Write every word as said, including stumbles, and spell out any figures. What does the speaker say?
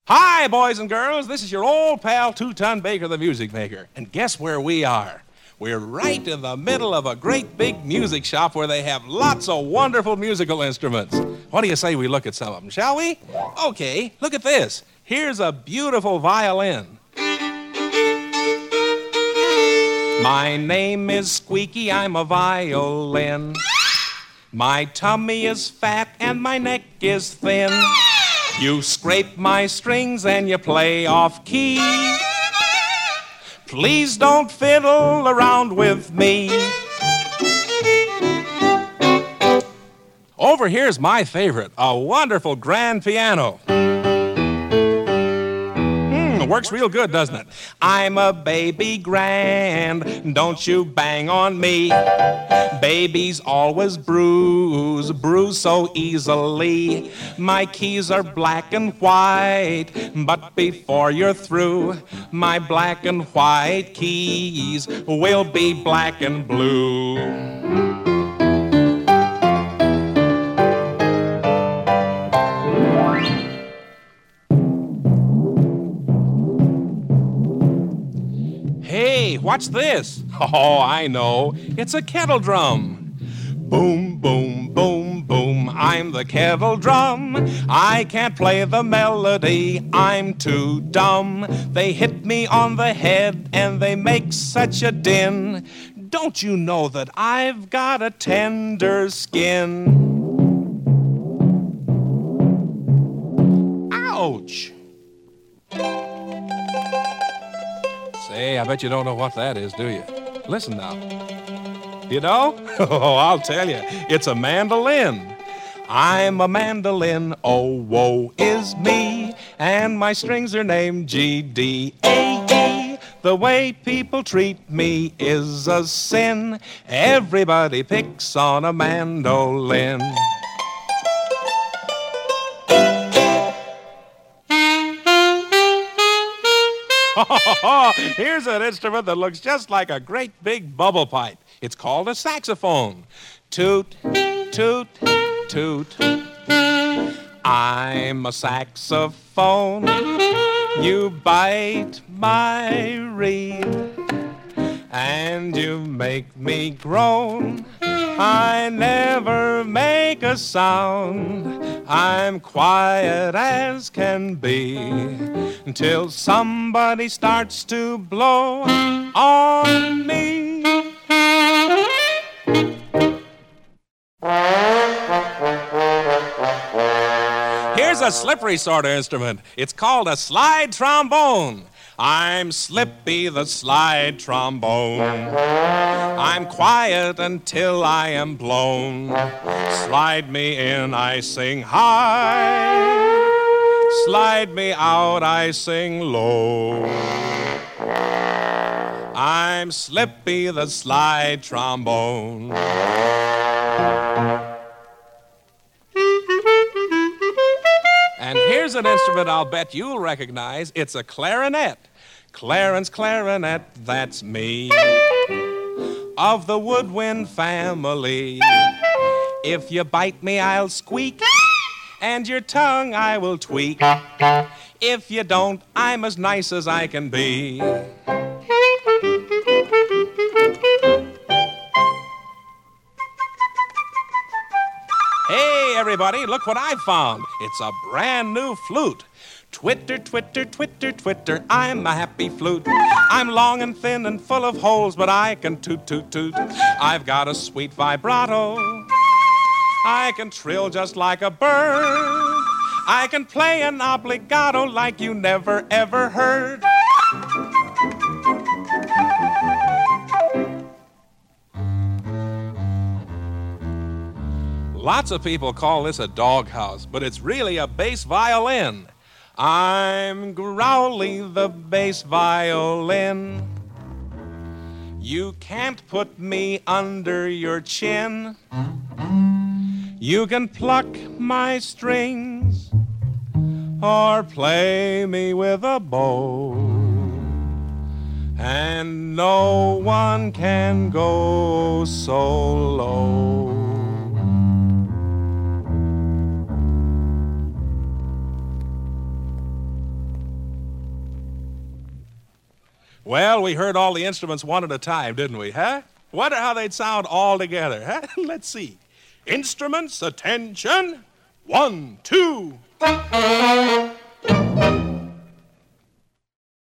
Hi, boys and girls. This is your old pal, Two-Ton Baker, the music maker. And guess where we are? We're right in the middle of a great big music shop where they have lots of wonderful musical instruments. What do you say we look at some of them, shall we? Okay, look at this. Here's a beautiful violin. My name is Squeaky, I'm a violin. My tummy is fat and my neck is thin. You scrape my strings and you play off key. Please don't fiddle around with me. Over here's my favorite, a wonderful grand piano. Hmm, works real good, doesn't it? I'm a baby grand, don't you bang on me. Babies always bruise, bruise so easily. My keys are black and white, but before you're through, my black and white keys will be black and blue. Hey, what's this? Oh, I know. It's a kettle drum. Boom, boom, boom, boom. I'm the kettle drum. I can't play the melody. I'm too dumb. They hit me on the head and they make such a din. Don't you know that I've got a tender skin? Ouch. Say, I bet you don't know what that is, do you? Listen now. You know? Oh, I'll tell you. It's a mandolin. I'm a mandolin, oh, woe is me. And my strings are named G D A E. The way people treat me is a sin. Everybody picks on a mandolin. Here's an instrument that looks just like a great big bubble pipe. It's called a saxophone. Toot, toot, toot. I'm a saxophone. You bite my reed and you make me groan. I never make a sound. I'm quiet as can be until somebody starts to blow on me. Here's a slippery sort of instrument. It's called a slide trombone. I'm Slippy the slide trombone. I'm quiet until I am blown. Slide me in, I sing high. Slide me out, I sing low. I'm Slippy the slide trombone. And here's an instrument I'll bet you'll recognize. It's a clarinet. Clarence clarinet, that's me. Of the woodwind family. If you bite me, I'll squeak. And your tongue I will tweak. If you don't, I'm as nice as I can be. Hey, everybody, look what I found. It's a brand new flute. Twitter, twitter, twitter, twitter, I'm a happy flute. I'm long and thin and full of holes, but I can toot, toot, toot. I've got a sweet vibrato. I can trill just like a bird. I can play an obligato like you never, ever heard. Lots of people call this a doghouse, but it's really a bass violin. I'm Growly the bass violin. You can't put me under your chin. You can pluck my strings or play me with a bow, and no one can go so low. Well, we heard all the instruments one at a time, didn't we, huh? Wonder how they'd sound all together, huh? Let's see. Instruments, attention. One, two.